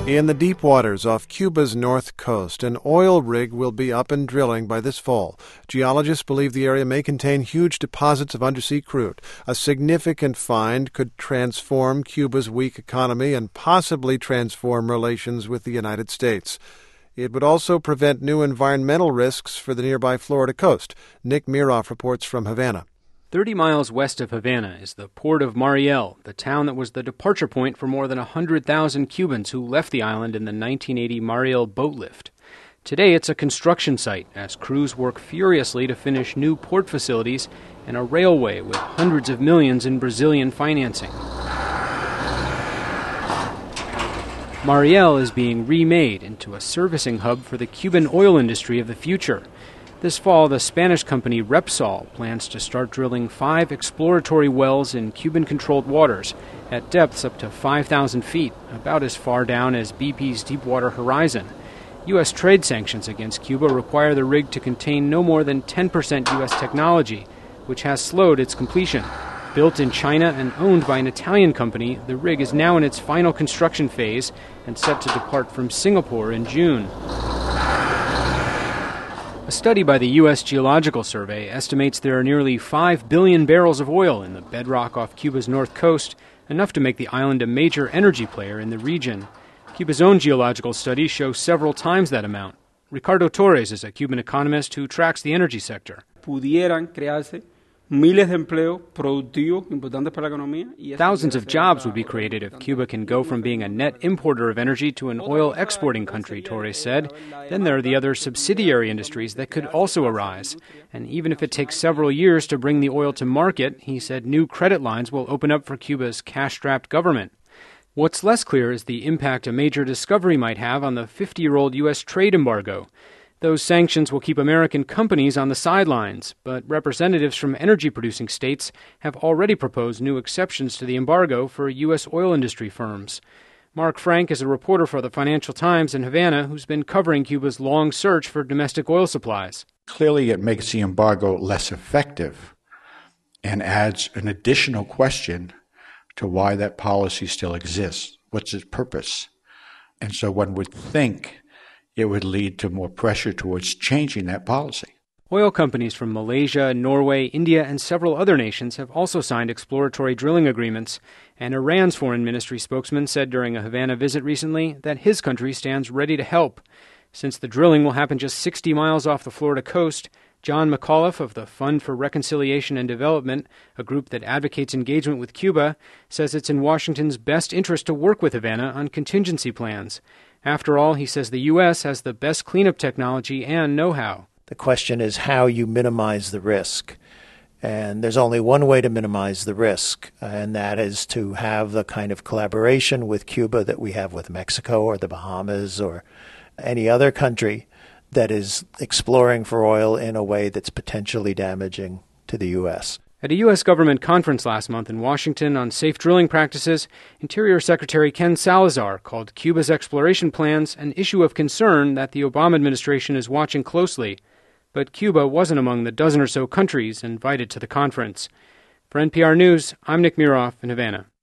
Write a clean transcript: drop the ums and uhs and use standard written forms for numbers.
In the deep waters off Cuba's north coast, an oil rig will be up and drilling by this fall. Geologists believe the area may contain huge deposits of undersea crude. A significant find could transform Cuba's weak economy and possibly transform relations with the United States. It would also prevent new environmental risks for the nearby Florida coast. Nick Miroff reports from Havana. 30 miles west of Havana is the port of Mariel, the town that was the departure point for more than 100,000 Cubans who left the island in the 1980 Mariel boat lift. Today it's a construction site as crews work furiously to finish new port facilities and a railway with hundreds of millions in Brazilian financing. Mariel is being remade into a servicing hub for the Cuban oil industry of the future. This fall, the Spanish company Repsol plans to start drilling 5 exploratory wells in Cuban-controlled waters at depths up to 5,000 feet, about as far down as BP's Deepwater Horizon. U.S. trade sanctions against Cuba require the rig to contain no more than 10% U.S. technology, which has slowed its completion. Built in China and owned by an Italian company, the rig is now in its final construction phase and set to depart from Singapore in June. A study by the U.S. Geological Survey estimates there are nearly 5 billion barrels of oil in the bedrock off Cuba's north coast, enough to make the island a major energy player in the region. Cuba's own geological studies show several times that amount. Ricardo Torres is a Cuban economist who tracks the energy sector. Thousands of jobs would be created if Cuba can go from being a net importer of energy to an oil exporting country, Torres said. Then there are the other subsidiary industries that could also arise. And even if it takes several years to bring the oil to market, he said new credit lines will open up for Cuba's cash-strapped government. What's less clear is the impact a major discovery might have on the 50-year-old U.S. trade embargo. Those sanctions will keep American companies on the sidelines, but representatives from energy-producing states have already proposed new exceptions to the embargo for U.S. oil industry firms. Mark Frank is a reporter for the Financial Times in Havana who's been covering Cuba's long search for domestic oil supplies. Clearly, it makes the embargo less effective and adds an additional question to why that policy still exists. What's its purpose? And so one would think it would lead to more pressure towards changing that policy. Oil companies from Malaysia, Norway, India, and several other nations have also signed exploratory drilling agreements, and Iran's foreign ministry spokesman said during a Havana visit recently that his country stands ready to help. Since the drilling will happen just 60 miles off the Florida coast, John McAuliffe of the Fund for Reconciliation and Development, a group that advocates engagement with Cuba, says it's in Washington's best interest to work with Havana on contingency plans. After all, he says the U.S. has the best cleanup technology and know-how. The question is how you minimize the risk. And there's only one way to minimize the risk, and that is to have the kind of collaboration with Cuba that we have with Mexico or the Bahamas or any other country that is exploring for oil in a way that's potentially damaging to the U.S. At a U.S. government conference last month in Washington on safe drilling practices, Interior Secretary Ken Salazar called Cuba's exploration plans an issue of concern that the Obama administration is watching closely. But Cuba wasn't among the dozen or so countries invited to the conference. For NPR News, I'm Nick Miroff in Havana.